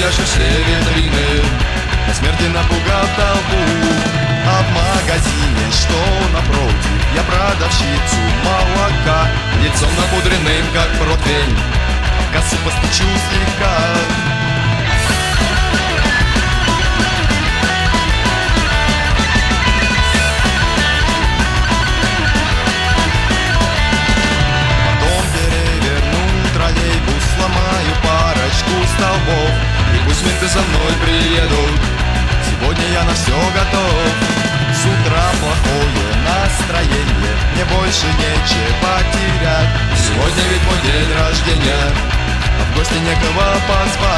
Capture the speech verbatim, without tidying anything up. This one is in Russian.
пляж и все витрины, до смерти напугал толпу. А в магазине, что напротив, я продавщицу молока, лицом напудренным, как противень, в кассу постучу слегка. Сломаю парочку столбов, и пусть менты за мной приедут. Сегодня я на все готов. С утра плохое настроение, мне больше нечего терять. Сегодня ведь мой день рождения, а в гости некого позвать.